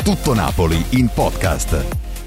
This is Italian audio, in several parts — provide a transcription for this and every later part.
Tutto Napoli in podcast.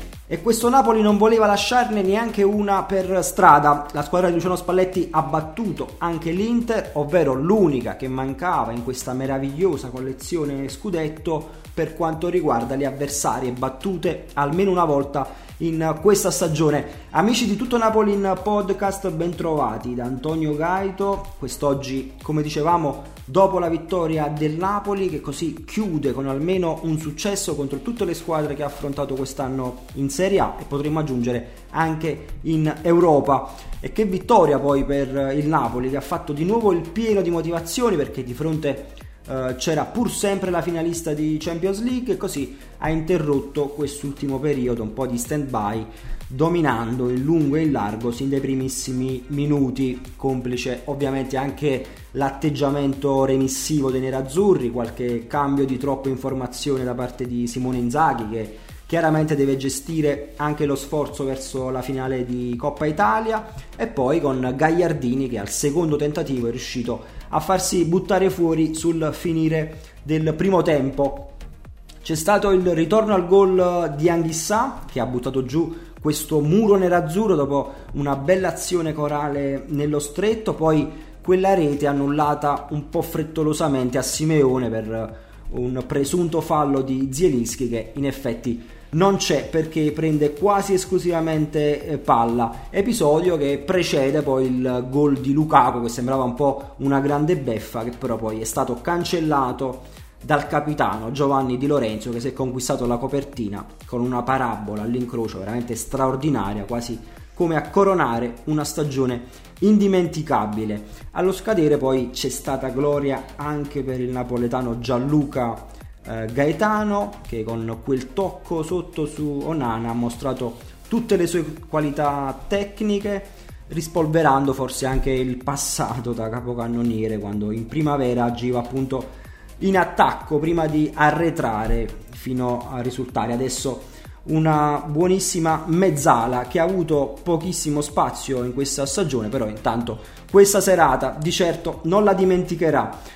E questo Napoli non voleva lasciarne neanche una per strada. La squadra di Luciano Spalletti ha battuto anche l'Inter, ovvero l'unica che mancava in questa meravigliosa collezione scudetto per quanto riguarda le avversarie battute almeno una volta in questa stagione. Amici di Tutto Napoli in podcast, bentrovati da Antonio Gaito. Quest'oggi, come dicevamo, dopo la vittoria del Napoli, che così chiude con almeno un successo contro tutte le squadre che ha affrontato quest'anno in Serie A e potremmo aggiungere anche in Europa. E che vittoria poi per il Napoli, che ha fatto di nuovo il pieno di motivazioni, perché di fronte c'era pur sempre la finalista di Champions League, e così ha interrotto quest'ultimo periodo un po' di stand-by, dominando in lungo e in largo sin dai primissimi minuti, complice ovviamente anche l'atteggiamento remissivo dei nerazzurri, qualche cambio di troppa informazione da parte di Simone Inzaghi, che chiaramente deve gestire anche lo sforzo verso la finale di Coppa Italia, e poi con Gagliardini che al secondo tentativo è riuscito a farsi buttare fuori sul finire del primo tempo. C'è stato il ritorno al gol di Anghissà, che ha buttato giù questo muro nerazzurro dopo una bella azione corale nello stretto, poi quella rete annullata un po' frettolosamente a Simeone per un presunto fallo di Zielinski, che in effetti non c'è perché prende quasi esclusivamente palla, episodio che precede poi il gol di Lukaku, che sembrava un po' una grande beffa, che però poi è stato cancellato dal capitano Giovanni Di Lorenzo, che si è conquistato la copertina con una parabola all'incrocio veramente straordinaria, quasi come a coronare una stagione indimenticabile. Allo scadere poi c'è stata gloria anche per il napoletano Gianluca Gaetano, che con quel tocco sotto su Onana ha mostrato tutte le sue qualità tecniche, rispolverando forse anche il passato da capocannoniere, quando in primavera agiva appunto in attacco prima di arretrare fino a risultare adesso una buonissima mezzala, che ha avuto pochissimo spazio in questa stagione, però intanto questa serata di certo non la dimenticherà.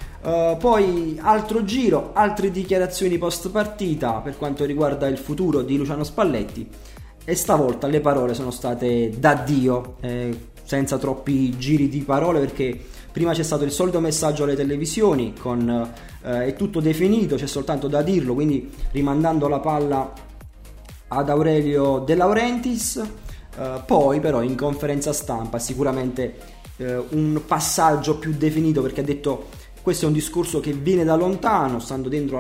Poi altro giro, altre dichiarazioni post partita per quanto riguarda il futuro di Luciano Spalletti, e stavolta le parole sono state d'addio, senza troppi giri di parole, perché prima c'è stato il solito messaggio alle televisioni con è tutto definito, c'è soltanto da dirlo, quindi rimandando la palla ad Aurelio De Laurentiis. Poi però in conferenza stampa sicuramente un passaggio più definito, perché ha detto: questo è un discorso che viene da lontano, stando dentro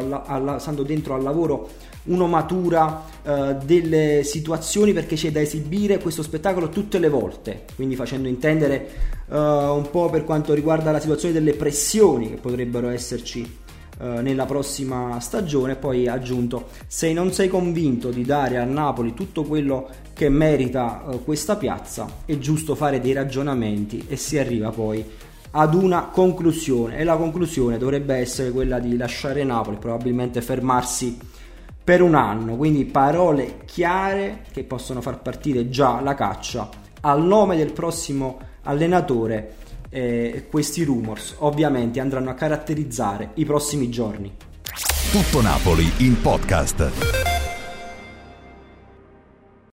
al lavoro uno matura delle situazioni, perché c'è da esibire questo spettacolo tutte le volte, quindi facendo intendere un po' per quanto riguarda la situazione delle pressioni che potrebbero esserci nella prossima stagione. Poi ha aggiunto: se non sei convinto di dare al Napoli tutto quello che merita questa piazza, è giusto fare dei ragionamenti e si arriva poi ad una conclusione, e la conclusione dovrebbe essere quella di lasciare Napoli, probabilmente fermarsi per un anno. Quindi parole chiare che possono far partire già la caccia al nome del prossimo allenatore. Questi rumors ovviamente andranno a caratterizzare i prossimi giorni. Tutto Napoli in podcast.